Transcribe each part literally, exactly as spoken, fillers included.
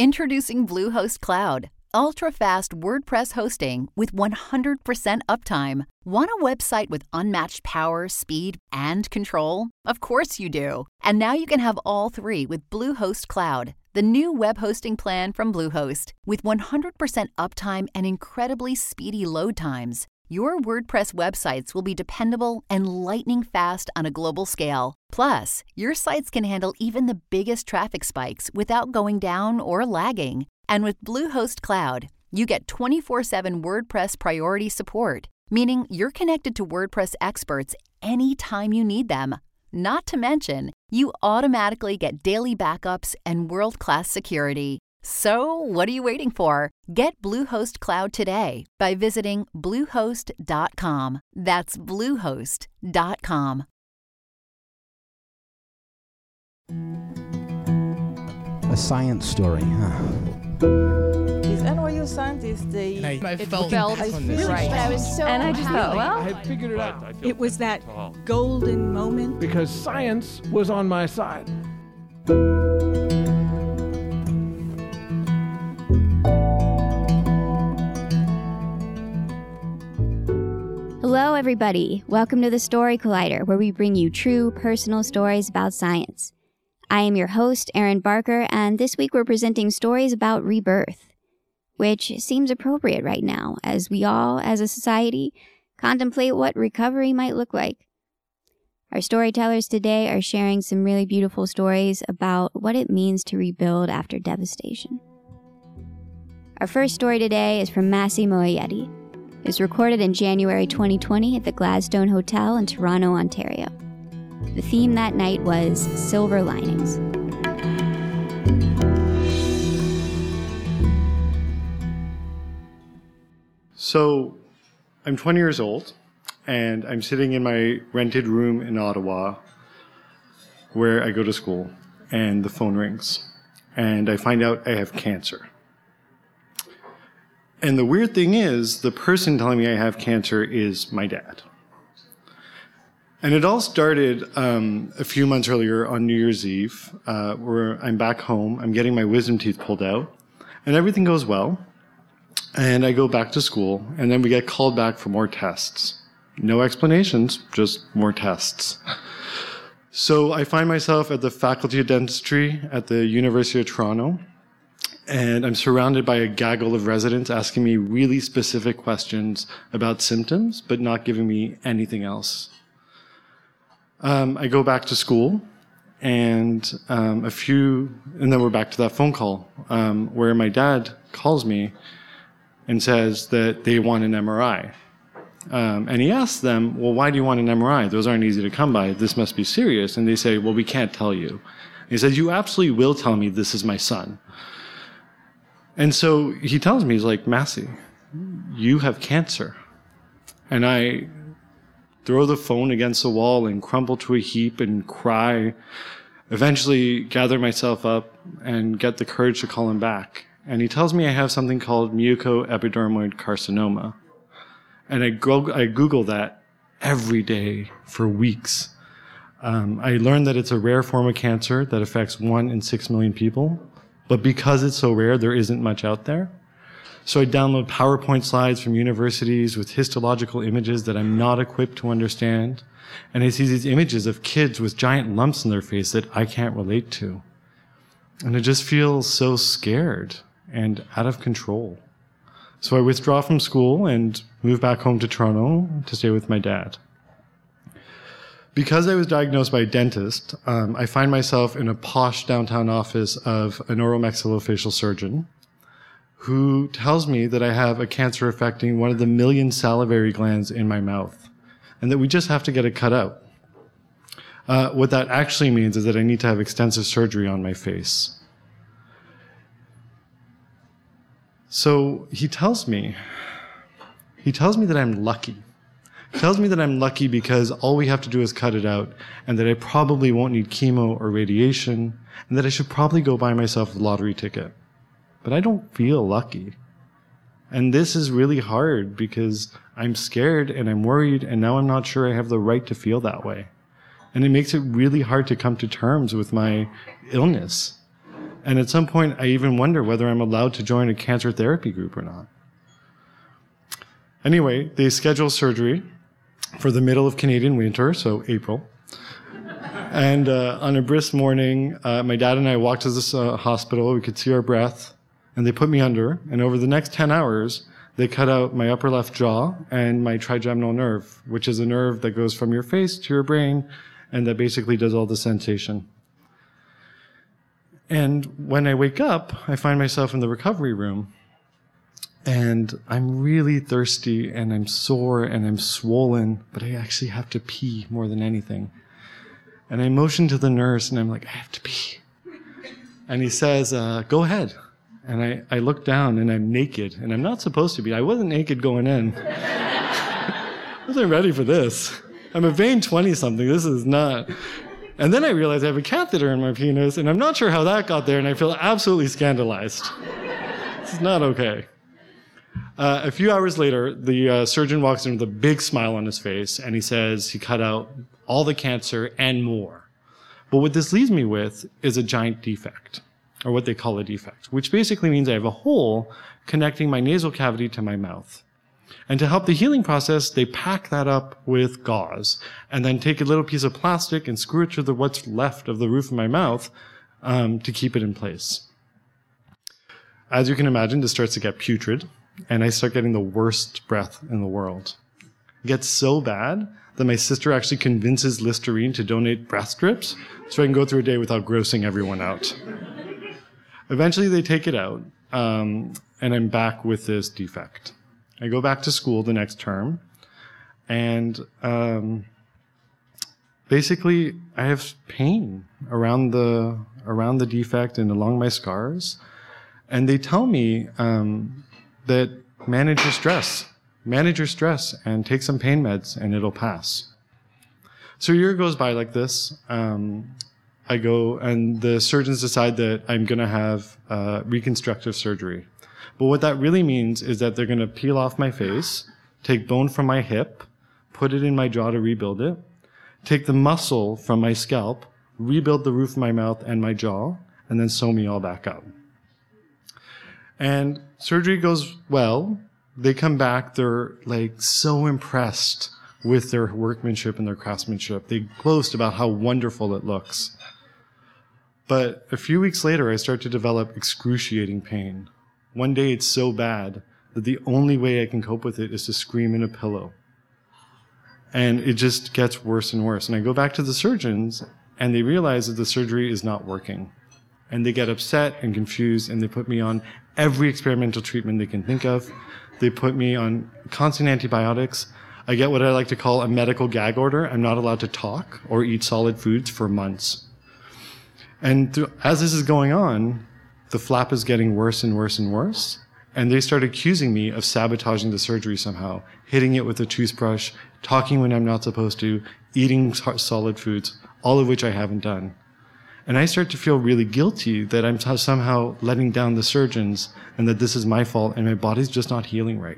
Introducing Bluehost Cloud, ultra-fast WordPress hosting with one hundred percent uptime. Want a website with unmatched power, speed, and control? Of course you do. And now you can have all three with Bluehost Cloud, the new web hosting plan from Bluehost. With one hundred percent uptime and incredibly speedy load times, your WordPress websites will be dependable and lightning fast on a global scale. Plus, your sites can handle even the biggest traffic spikes without going down or lagging. And with Bluehost Cloud, you get twenty-four seven WordPress priority support, meaning you're connected to WordPress experts anytime you need them. Not to mention, you automatically get daily backups and world-class security. So, what are you waiting for? Get Bluehost Cloud today by visiting bluehost dot com. That's bluehost dot com. A science story, huh? These N Y U scientists, they... And I, I it felt, felt I really felt right. I was so And I just thought, well, I had figured it out. It was that golden moment. Because science was on my side. Hello, everybody. Welcome to the Story Collider, where we bring you true, personal stories about science. I am your host, Erin Barker, and this week we're presenting stories about rebirth, which seems appropriate right now as we all, as a society, contemplate what recovery might look like. Our storytellers today are sharing some really beautiful stories about what it means to rebuild after devastation. Our first story today is from Massimo Moayetti. It was recorded in January twenty twenty at the Gladstone Hotel in Toronto, Ontario. The theme that night was silver linings. So, I'm twenty years old, and I'm sitting in my rented room in Ottawa, where I go to school, and the phone rings, and I find out I have cancer. And the weird thing is, the person telling me I have cancer is my dad. And it all started um, a few months earlier on New Year's Eve, uh, where I'm back home, I'm getting my wisdom teeth pulled out, and everything goes well. And I go back to school, and then we get called back for more tests. No explanations, just more tests. So I find myself at the Faculty of Dentistry at the University of Toronto, and I'm surrounded by a gaggle of residents asking me really specific questions about symptoms, but not giving me anything else. Um, I go back to school, and um, a few, and then we're back to that phone call, um, where my dad calls me and says that they want an M R I. Um, and he asks them, well, why do you want an M R I? Those aren't easy to come by. This must be serious. And they say, well, we can't tell you. And he says, you absolutely will tell me this is my son. And so he tells me, he's like, Massey, you have cancer. And I throw the phone against the wall and crumble to a heap and cry, eventually gather myself up and get the courage to call him back. And he tells me I have something called mucoepidermoid carcinoma. And I, go- I Google that every day for weeks. Um, I learned that it's a rare form of cancer that affects one in six million people. But because it's so rare, there isn't much out there. So I download PowerPoint slides from universities with histological images that I'm not equipped to understand. And I see these images of kids with giant lumps in their face that I can't relate to. And I just feel so scared and out of control. So I withdraw from school and move back home to Toronto to stay with my dad. Because I was diagnosed by a dentist, um, I find myself in a posh downtown office of an oromaxillofacial surgeon who tells me that I have a cancer affecting one of the million salivary glands in my mouth, and that we just have to get it cut out. Uh, what that actually means is that I need to have extensive surgery on my face. So he tells me, he tells me that I'm lucky. He tells me that I'm lucky because all we have to do is cut it out, and that I probably won't need chemo or radiation, and that I should probably go buy myself a lottery ticket. But I don't feel lucky. And this is really hard because I'm scared and I'm worried, and now I'm not sure I have the right to feel that way. And it makes it really hard to come to terms with my illness. And at some point, I even wonder whether I'm allowed to join a cancer therapy group or not. Anyway, they schedule surgery for the middle of Canadian winter, so April. And uh, on a brisk morning, uh, my dad and I walked to this uh, hospital. We could see our breath, and they put me under. And over the next ten hours, they cut out my upper left jaw and my trigeminal nerve, which is a nerve that goes from your face to your brain, and that basically does all the sensation. And when I wake up, I find myself in the recovery room, and I'm really thirsty, and I'm sore, and I'm swollen, but I actually have to pee more than anything. And I motion to the nurse, and I'm like, I have to pee. And he says, uh, go ahead. And I, I look down, and I'm naked, and I'm not supposed to be. I wasn't naked going in. I wasn't ready for this. I'm a vain twenty-something. This is not... And then I realize I have a catheter in my penis, and I'm not sure how that got there, and I feel absolutely scandalized. This is not okay. Uh, a few hours later, the uh, surgeon walks in with a big smile on his face, and he says he cut out all the cancer and more. But what this leaves me with is a giant defect, or what they call a defect, which basically means I have a hole connecting my nasal cavity to my mouth. And to help the healing process, they pack that up with gauze and then take a little piece of plastic and screw it to the, what's left of the roof of my mouth um, to keep it in place. As you can imagine, this starts to get putrid, and I start getting the worst breath in the world. It gets so bad that my sister actually convinces Listerine to donate breath strips so I can go through a day without grossing everyone out. Eventually, they take it out, um, and I'm back with this defect. I go back to school the next term, and um, basically I have pain around the around the defect and along my scars, and they tell me um, that manage your stress, manage your stress, and take some pain meds, and it'll pass. So a year goes by like this. Um, I go, and the surgeons decide that I'm going to have uh, reconstructive surgery. But what that really means is that they're going to peel off my face, take bone from my hip, put it in my jaw to rebuild it, take the muscle from my scalp, rebuild the roof of my mouth and my jaw, and then sew me all back up. And surgery goes well. They come back, they're like so impressed with their workmanship and their craftsmanship. They boast about how wonderful it looks. But a few weeks later, I start to develop excruciating pain. One day it's so bad that the only way I can cope with it is to scream in a pillow. And it just gets worse and worse. And I go back to the surgeons, and they realize that the surgery is not working. And they get upset and confused, and they put me on every experimental treatment they can think of. They put me on constant antibiotics. I get what I like to call a medical gag order. I'm not allowed to talk or eat solid foods for months. And th- as this is going on, the flap is getting worse and worse and worse. And they start accusing me of sabotaging the surgery somehow, hitting it with a toothbrush, talking when I'm not supposed to, eating solid foods, all of which I haven't done. And I start to feel really guilty that I'm t- somehow letting down the surgeons and that this is my fault and my body's just not healing right.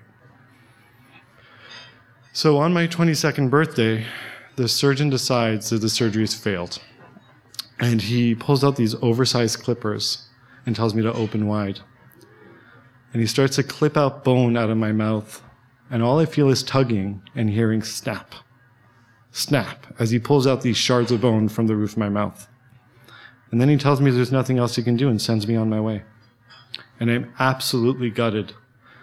So on my twenty-second birthday, the surgeon decides that the surgery has failed. And he pulls out these oversized clippers and tells me to open wide. And he starts to clip out bone out of my mouth. And all I feel is tugging and hearing snap, snap, as he pulls out these shards of bone from the roof of my mouth. And then he tells me there's nothing else he can do and sends me on my way. And I'm absolutely gutted.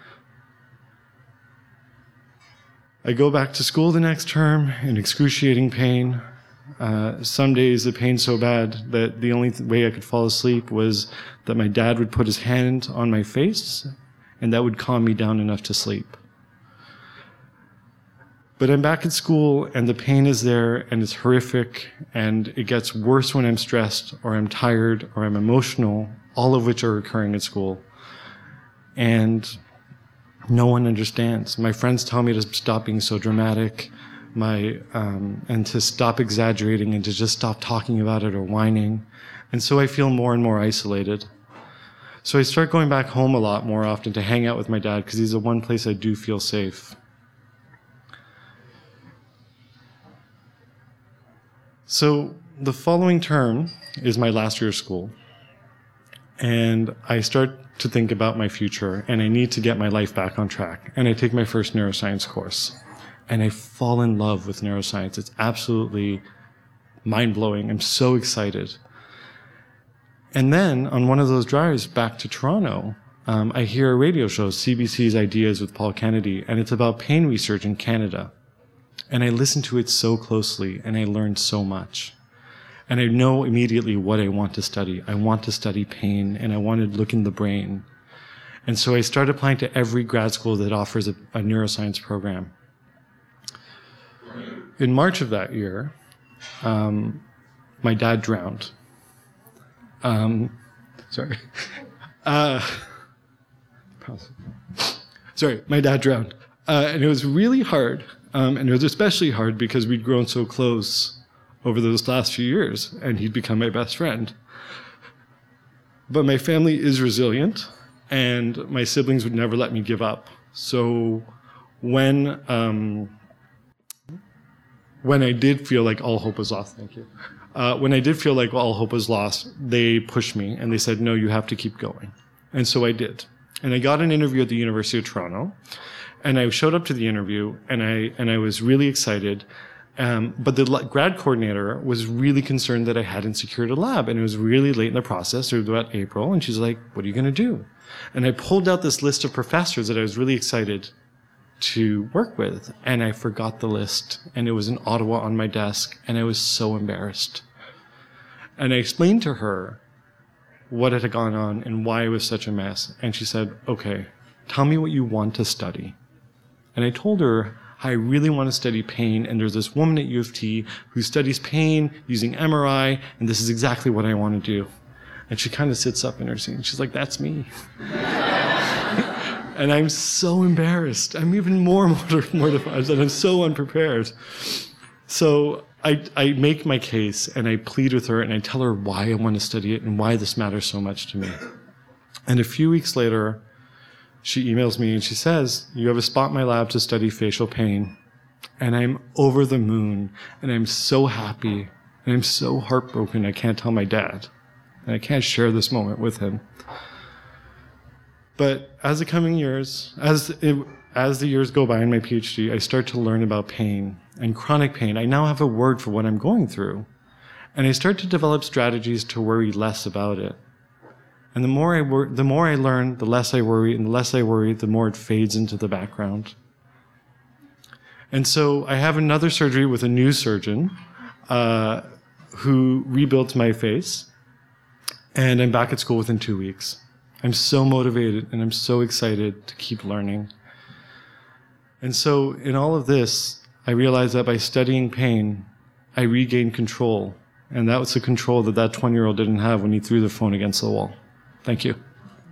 I go back to school the next term in excruciating pain. Uh, some days the pain's so bad that the only th- way I could fall asleep was that my dad would put his hand on my face, and that would calm me down enough to sleep. But I'm back at school, and the pain is there, and it's horrific, and it gets worse when I'm stressed, or I'm tired, or I'm emotional, all of which are occurring at school. And no one understands. My friends tell me to stop being so dramatic, my um, and to stop exaggerating, and to just stop talking about it or whining. And so I feel more and more isolated. So I start going back home a lot more often to hang out with my dad, because he's the one place I do feel safe. So the following term is my last year of school. and I start to think about my future, and I need to get my life back on track. And I take my first neuroscience course, and I fall in love with neuroscience. It's absolutely mind-blowing. I'm so excited. And then on one of those drives back to Toronto, um, I hear a radio show, C B C's Ideas with Paul Kennedy, and it's about pain research in Canada. And I listened to it so closely, and I learned so much. And I know immediately what I want to study. I want to study pain, and I want to look in the brain. And so I started applying to every grad school that offers a, a neuroscience program. In March of that year, um, my dad drowned. Um, sorry. Uh, sorry, my dad drowned. Uh, and it was really hard. Um, and it was especially hard because we'd grown so close over those last few years, and he'd become my best friend. But my family is resilient, and my siblings would never let me give up. So when um, when I did feel like all hope was lost, thank you. Uh, when I did feel like all hope was lost, they pushed me, and they said, no, you have to keep going. And so I did. And I got an interview at the University of Toronto, and I showed up to the interview, and I and I was really excited. Um, but the grad coordinator was really concerned that I hadn't secured a lab, and it was really late in the process. It was about April, and she's like, what are you going to do? And I pulled out this list of professors that I was really excited to work with, and I forgot the list, and it was in Ottawa on my desk, and I was so embarrassed. And I explained to her what had gone on and why it was such a mess, and she said, okay, tell me what you want to study. And I told her, I really want to study pain, and there's this woman at U of T who studies pain using M R I, and this is exactly what I want to do. And she kind of sits up in her seat, and she's like, that's me. And I'm so embarrassed. I'm even more mortified, and I'm so unprepared. So I, I make my case, and I plead with her, and I tell her why I want to study it and why this matters so much to me. And a few weeks later, she emails me and she says, you have a spot in my lab to study facial pain. And I'm over the moon, and I'm so happy, and I'm so heartbroken I can't tell my dad. And I can't share this moment with him. But as the coming years, as it, as the years go by in my PhD, I start to learn about pain and chronic pain. I now have a word for what I'm going through. And I start to develop strategies to worry less about it. And the more I wor- the more I learn, the less I worry, and the less I worry, the more it fades into the background. And so I have another surgery with a new surgeon uh, who rebuilt my face, and I'm back at school within two weeks. I'm so motivated, and I'm so excited to keep learning. And so in all of this, I realized that by studying pain, I regained control, and that was the control that that twenty-year-old didn't have when he threw the phone against the wall. Thank you.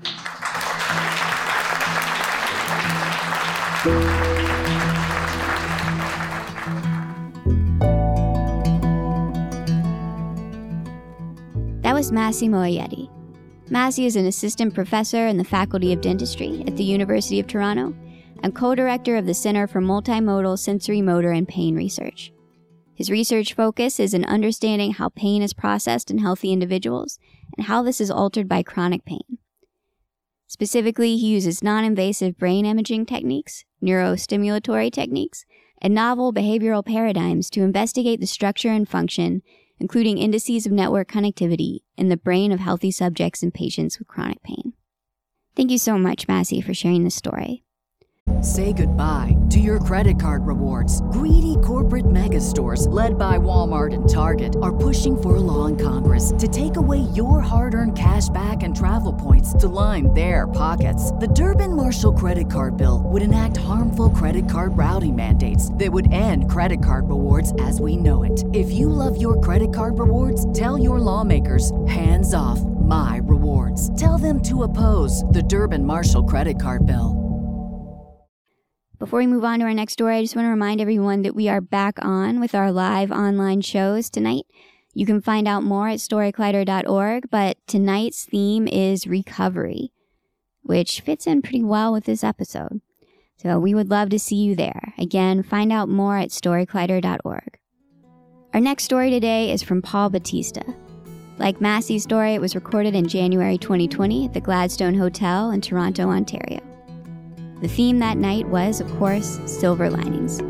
That was Massi Moayedi. Massi is an assistant professor in the Faculty of Dentistry at the University of Toronto and co-director of the Center for Multimodal Sensory Motor and Pain Research. His research focus is in understanding how pain is processed in healthy individuals and how this is altered by chronic pain. Specifically, he uses non-invasive brain imaging techniques, neurostimulatory techniques, and novel behavioral paradigms to investigate the structure and function, including indices of network connectivity, in the brain of healthy subjects and patients with chronic pain. Thank you so much, Massi, for sharing this story. Say goodbye to your credit card rewards. Greedy corporate mega stores, led by Walmart and Target, are pushing for a law in Congress to take away your hard-earned cash back and travel points to line their pockets. The Durbin-Marshall credit card bill would enact harmful credit card routing mandates that would end credit card rewards as we know it. If you love your credit card rewards, tell your lawmakers, hands off my rewards. Tell them to oppose the Durbin-Marshall credit card bill. Before we move on to our next story, I just want to remind everyone that we are back on with our live online shows tonight. You can find out more at story collider dot org, but tonight's theme is recovery, which fits in pretty well with this episode. So we would love to see you there. Again, find out more at story collider dot org. Our next story today is from Paul Batista. Like Massey's story, it was recorded in January twenty twenty at the Gladstone Hotel in Toronto, Ontario. The theme that night was, of course, silver linings.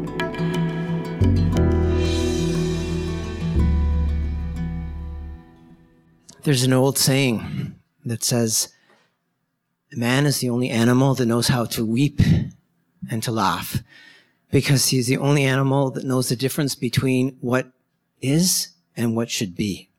There's an old saying that says, man is the only animal that knows how to weep and to laugh, because he's the only animal that knows the difference between what is and what should be.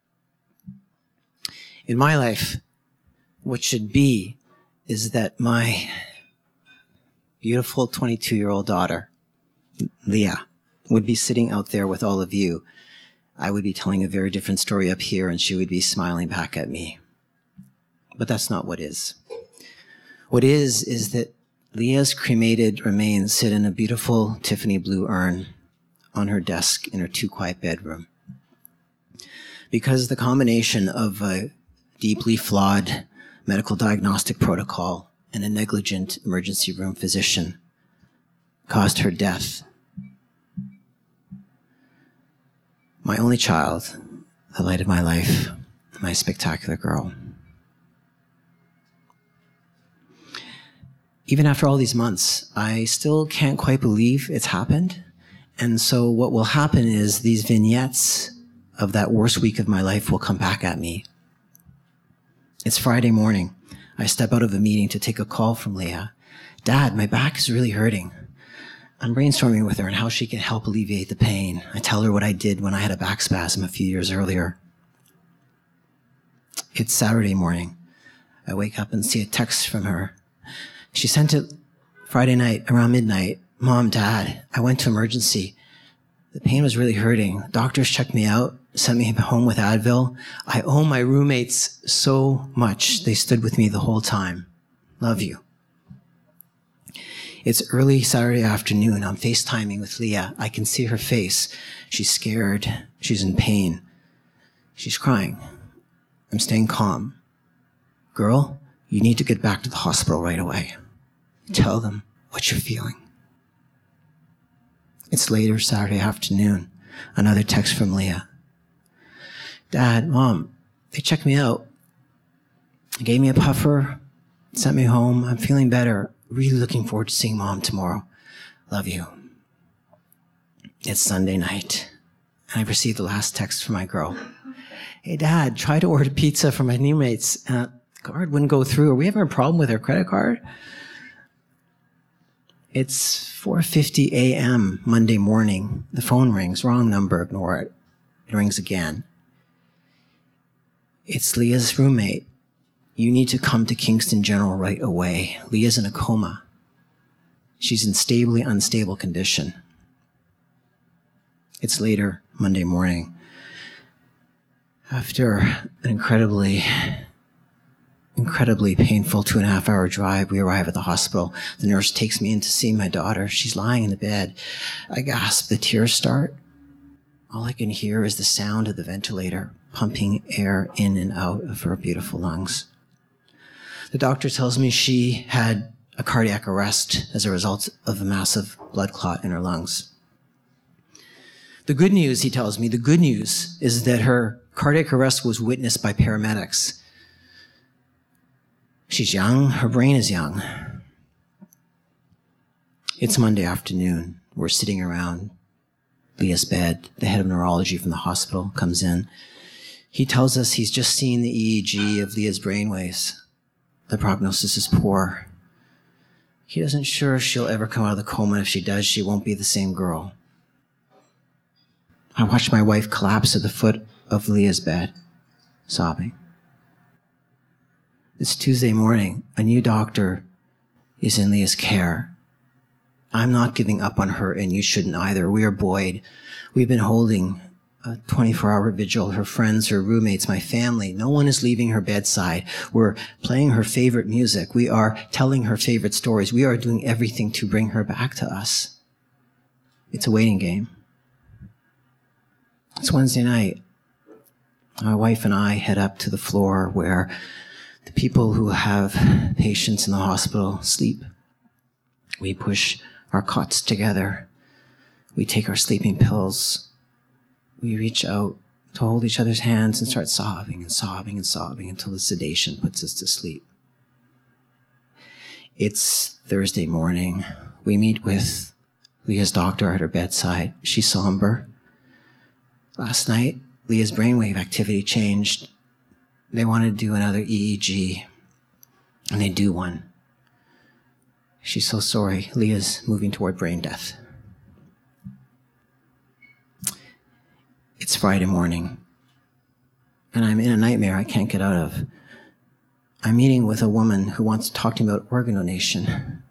In my life, what should be is that my beautiful twenty-two-year-old daughter, Leah, would be sitting out there with all of you. I would be telling a very different story up here, and she would be smiling back at me. But that's not what is. What is, is that Leah's cremated remains sit in a beautiful Tiffany blue urn on her desk in her too-quiet bedroom. Because the combination of a deeply flawed medical diagnostic protocol and a negligent emergency room physician caused her death. My only child, the light of my life, my spectacular girl. Even after all these months, I still can't quite believe it's happened. And so what will happen is these vignettes of that worst week of my life will come back at me. It's Friday morning. I step out of a meeting to take a call from Leah. Dad, my back is really hurting. I'm brainstorming with her on how she can help alleviate the pain. I tell her what I did when I had a back spasm a few years earlier. It's Saturday morning. I wake up and see a text from her. She sent it Friday night around midnight. Mom, Dad, I went to emergency. The pain was really hurting. Doctors checked me out, sent me home with Advil. I owe my roommates so much. They stood with me the whole time. Love you. It's early Saturday afternoon. I'm FaceTiming with Leah. I can see her face. She's scared. She's in pain. She's crying. I'm staying calm. Girl, you need to get back to the hospital right away. Tell them what you're feeling. It's later Saturday afternoon. Another text from Leah. Dad, Mom, they checked me out. They gave me a puffer, sent me home. I'm feeling better. Really looking forward to seeing Mom tomorrow. Love you. It's Sunday night, and I received the last text from my girl. Hey, Dad, try to order pizza for my new mates. Uh, the card wouldn't go through. Are we having a problem with our credit card? It's four fifty a.m. Monday morning. The phone rings. Wrong number. Ignore it. It rings again. It's Leah's roommate. You need to come to Kingston General right away. Leah's in a coma. She's in stably unstable condition. It's later Monday morning. After an incredibly, incredibly painful two and a half hour drive, we arrive at the hospital. The nurse takes me in to see my daughter. She's lying in the bed. I gasp. The tears start. All I can hear is the sound of the ventilator pumping air in and out of her beautiful lungs. The doctor tells me she had a cardiac arrest as a result of a massive blood clot in her lungs. The good news, he tells me, the good news is that her cardiac arrest was witnessed by paramedics. She's young, her brain is young. It's Monday afternoon. We're sitting around Leah's bed. The head of neurology from the hospital comes in. He tells us he's just seen the E E G of Leah's brainwaves. The prognosis is poor. He isn't sure if she'll ever come out of the coma. If she does, she won't be the same girl. I watched my wife collapse at the foot of Leah's bed, sobbing. It's Tuesday morning. A new doctor is in Leah's care. I'm not giving up on her, and you shouldn't either. We are buoyed. We've been holding a twenty-four hour vigil. Her friends, her roommates, my family. No one is leaving her bedside. We're playing her favorite music. We are telling her favorite stories. We are doing everything to bring her back to us. It's a waiting game. It's Wednesday night. My wife and I head up to the floor where the people who have patients in the hospital sleep. We push our cots together. We take our sleeping pills. We reach out to hold each other's hands and start sobbing and sobbing and sobbing until the sedation puts us to sleep. It's Thursday morning. We meet with Leah's doctor at her bedside. She's somber. Last night, Leah's brainwave activity changed. They wanted to do another E E G, and they do one. She's so sorry. Leah's moving toward brain death. It's Friday morning, and I'm in a nightmare I can't get out of. I'm meeting with a woman who wants to talk to me about organ donation.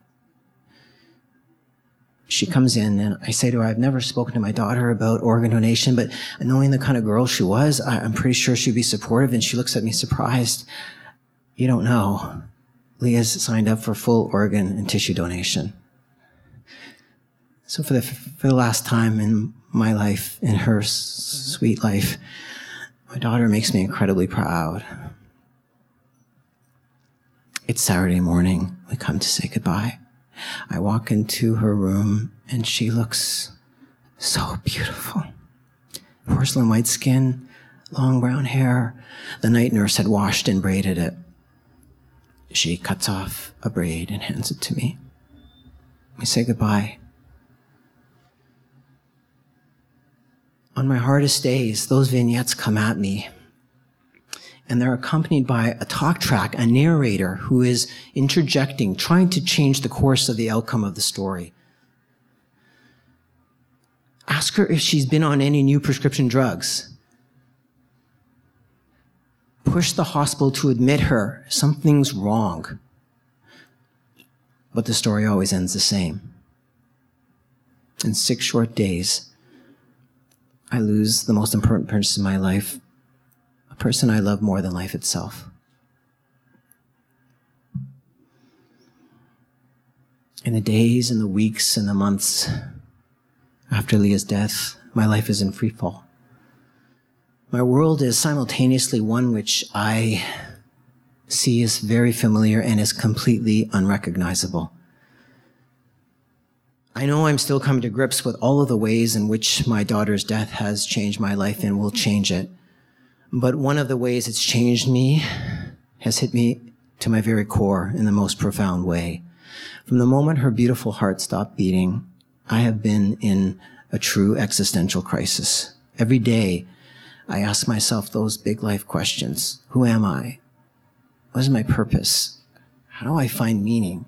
She comes in, and I say to her, I've never spoken to my daughter about organ donation, but knowing the kind of girl she was, I, I'm pretty sure she'd be supportive, and she looks at me surprised. You don't know. Leah's signed up for full organ and tissue donation. So for the, for the last time in my life, in her s- sweet life, my daughter makes me incredibly proud. It's Saturday morning. We come to say goodbye. I walk into her room, and she looks so beautiful. Porcelain white skin, long brown hair. The night nurse had washed and braided it. She cuts off a braid and hands it to me. We say goodbye. On my hardest days, those vignettes come at me, and they're accompanied by a talk track, a narrator who is interjecting, trying to change the course of the outcome of the story. Ask her if she's been on any new prescription drugs. Push the hospital to admit her. Something's wrong. But the story always ends the same. In six short days, I lose the most important person in my life, a person I love more than life itself. In the days and the weeks and the months after Leah's death, my life is in free fall. My world is simultaneously one which I see as very familiar and is completely unrecognizable. I know I'm still coming to grips with all of the ways in which my daughter's death has changed my life and will change it. But one of the ways it's changed me has hit me to my very core in the most profound way. From the moment her beautiful heart stopped beating, I have been in a true existential crisis. Every day, I ask myself those big life questions. Who am I? What is my purpose? How do I find meaning?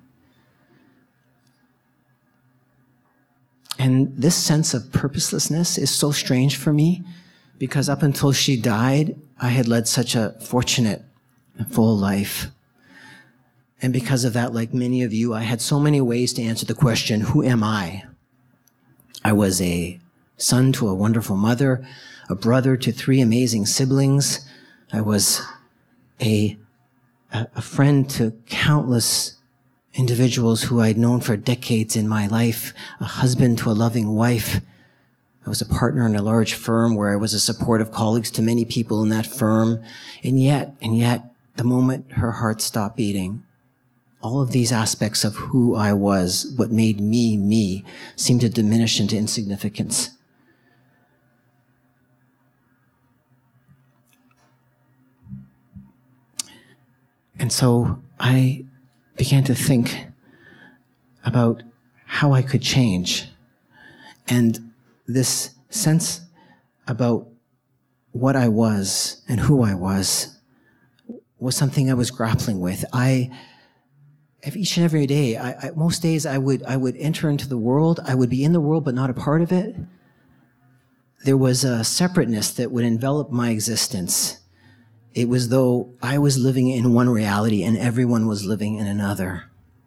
And this sense of purposelessness is so strange for me because up until she died, I had led such a fortunate and full life. And because of that, like many of you, I had so many ways to answer the question, who am I? I was a son to a wonderful mother, a brother to three amazing siblings. I was a, a friend to countless individuals who I'd known for decades in my life, a husband to a loving wife. I was a partner in a large firm where I was a supportive colleague to many people in that firm. And yet, and yet, the moment her heart stopped beating, all of these aspects of who I was, what made me me, seemed to diminish into insignificance. And so I began to think about how I could change. And this sense about what I was and who I was was something I was grappling with. I, each and every day, I, I, most days I would, I would enter into the world. I would be in the world, but not a part of it. There was a separateness that would envelop my existence. It was though I was living in one reality and everyone was living in another.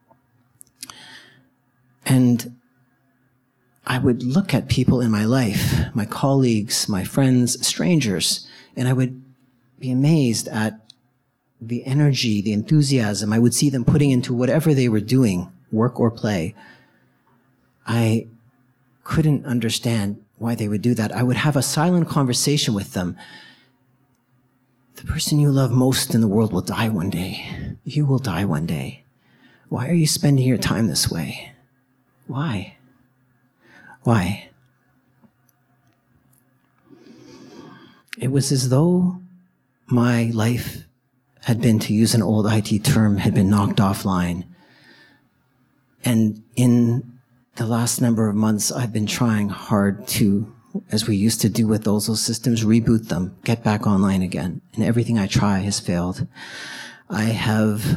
And I would look at people in my life, my colleagues, my friends, strangers, and I would be amazed at the energy, the enthusiasm I would see them putting into whatever they were doing, work or play. I couldn't understand why they would do that. I would have a silent conversation with them. The person you love most in the world will die one day. You will die one day. Why are you spending your time this way? Why? Why? It was as though my life had been, to use an old I T term, had been knocked offline. And in the last number of months, I've been trying hard to, as we used to do with those, those systems, reboot them, get back online again. And everything I try has failed. I have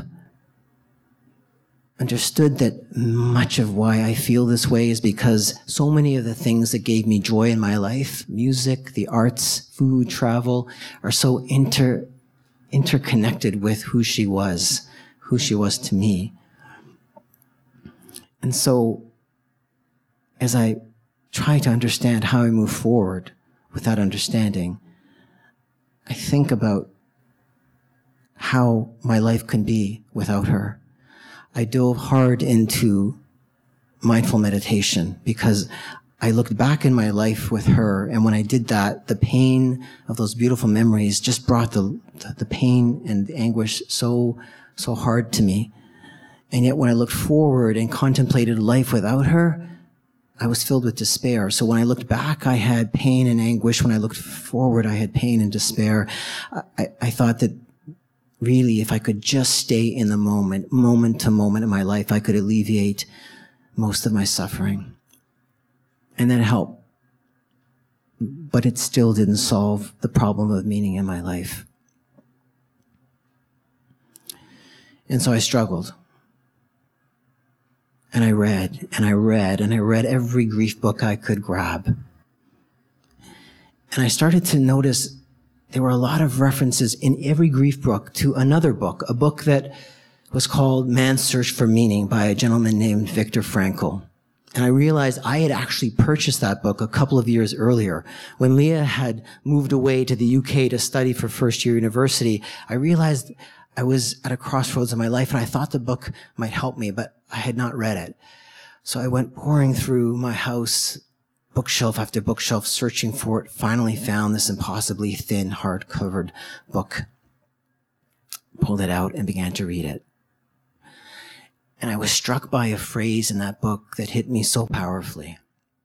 understood that much of why I feel this way is because so many of the things that gave me joy in my life, music, the arts, food, travel, are so inter, interconnected with who she was, who she was to me. And so, as I try to understand how I move forward with that understanding, I think about how my life can be without her. I dove hard into mindful meditation because I looked back in my life with her, and when I did that, the pain of those beautiful memories just brought the the pain and the anguish so, so hard to me. And yet when I looked forward and contemplated life without her, I was filled with despair. So when I looked back, I had pain and anguish. When I looked forward, I had pain and despair. I, I thought that really, if I could just stay in the moment, moment to moment in my life, I could alleviate most of my suffering. And that helped. But it still didn't solve the problem of meaning in my life. And so I struggled. And I read, and I read, and I read every grief book I could grab. And I started to notice there were a lot of references in every grief book to another book, a book that was called Man's Search for Meaning by a gentleman named Viktor Frankl. And I realized I had actually purchased that book a couple of years earlier. When Leah had moved away to the U K to study for first year university, I realized I was at a crossroads in my life, and I thought the book might help me, but I had not read it. So I went pouring through my house, bookshelf after bookshelf, searching for it, finally found this impossibly thin, hard-covered book. Pulled it out and began to read it. And I was struck by a phrase in that book that hit me so powerfully.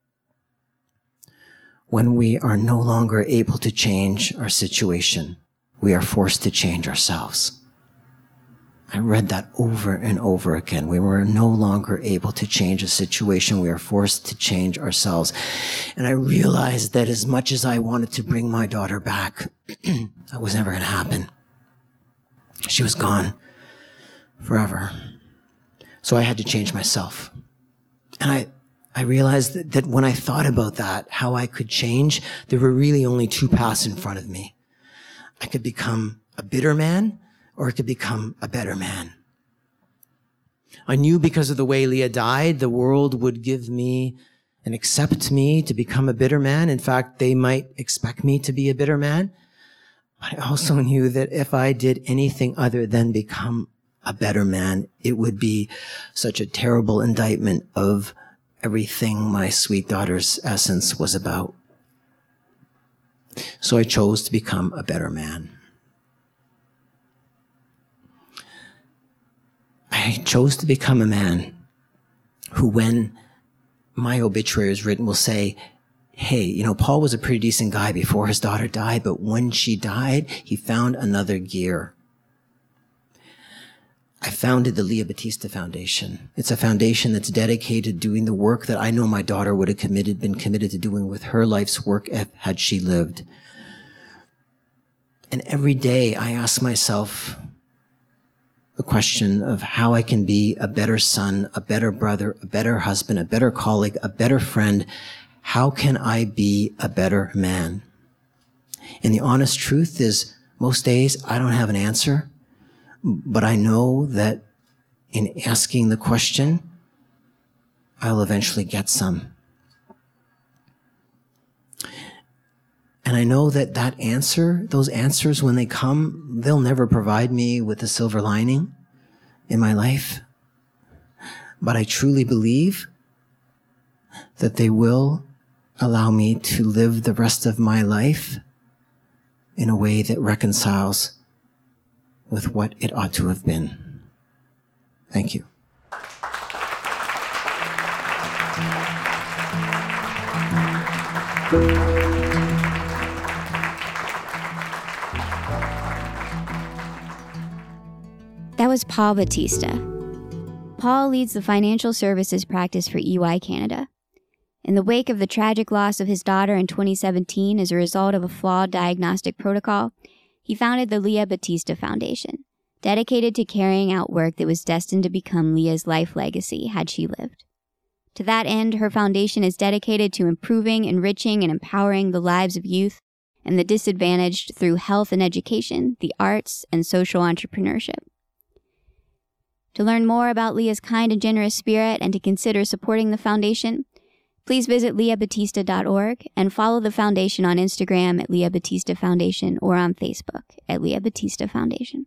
When we are no longer able to change our situation, we are forced to change ourselves. I read that over and over again. We were no longer able to change a situation. We are forced to change ourselves. And I realized that as much as I wanted to bring my daughter back, that was never going to happen. She was gone forever. So I had to change myself. And I, I realized that, that when I thought about that, how I could change, there were really only two paths in front of me. I could become a bitter man, or it could become a better man. I knew because of the way Leah died, the world would give me and accept me to become a bitter man. In fact, they might expect me to be a bitter man. But I also knew that if I did anything other than become a better man, it would be such a terrible indictment of everything my sweet daughter's essence was about. So I chose to become a better man. I chose to become a man who, when my obituary is written, will say, hey, you know, Paul was a pretty decent guy before his daughter died, but when she died, he found another gear. I founded the Leah Batista Foundation. It's a foundation that's dedicated to doing the work that I know my daughter would have committed, been committed to doing with her life's work had she lived. And every day I ask myself the question of how I can be a better son, a better brother, a better husband, a better colleague, a better friend. How can I be a better man? And the honest truth is, most days I don't have an answer, but I know that in asking the question, I'll eventually get some. And I know that that answer, those answers, when they come, they'll never provide me with a silver lining in my life. But I truly believe that they will allow me to live the rest of my life in a way that reconciles with what it ought to have been. Thank you. was Paul Batista. Paul leads the financial services practice for E Y Canada. In the wake of the tragic loss of his daughter in twenty seventeen as a result of a flawed diagnostic protocol, he founded the Leah Batista Foundation, dedicated to carrying out work that was destined to become Leah's life legacy had she lived. To that end, her foundation is dedicated to improving, enriching, and empowering the lives of youth and the disadvantaged through health and education, the arts, and social entrepreneurship. To learn more about Leah's kind and generous spirit and to consider supporting the foundation, please visit leah batista dot org and follow the foundation on Instagram at Leah Batista Foundation or on Facebook at Leah Batista Foundation.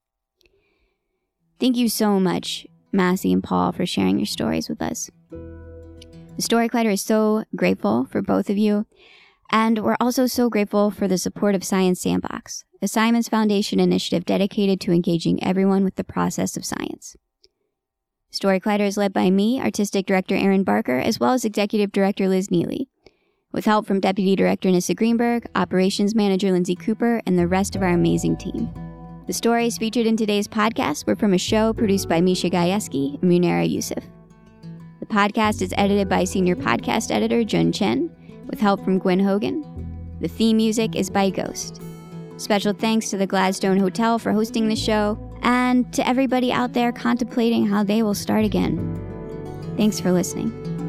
Thank you so much, Massey and Paul, for sharing your stories with us. The Story Collider is so grateful for both of you, and we're also so grateful for the support of Science Sandbox, a Simons Foundation initiative dedicated to engaging everyone with the process of science. Story Collider is led by me, Artistic Director Erin Barker, as well as Executive Director Liz Neely, with help from Deputy Director Nissa Greenberg, Operations Manager Lindsay Cooper, and the rest of our amazing team. The stories featured in today's podcast were from a show produced by Misha Gajewski and Munera Youssef. The podcast is edited by Senior Podcast Editor Jun Chen, with help from Gwen Hogan. The theme music is by Ghost. Special thanks to the Gladstone Hotel for hosting the show, and to everybody out there contemplating how they will start again. Thanks for listening.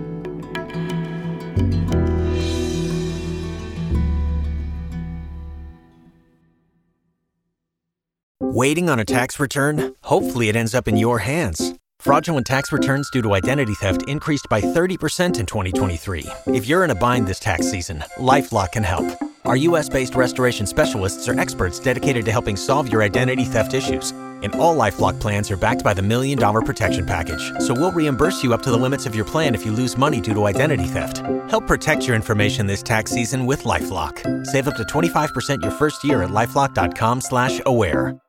Waiting on a tax return? Hopefully it ends up in your hands. Fraudulent tax returns due to identity theft increased by thirty percent in twenty twenty-three. If you're in a bind this tax season, LifeLock can help. Our U S based restoration specialists are experts dedicated to helping solve your identity theft issues. And all LifeLock plans are backed by the Million Dollar Protection Package. So we'll reimburse you up to the limits of your plan if you lose money due to identity theft. Help protect your information this tax season with LifeLock. Save up to twenty-five percent your first year at LifeLock dot com slash aware.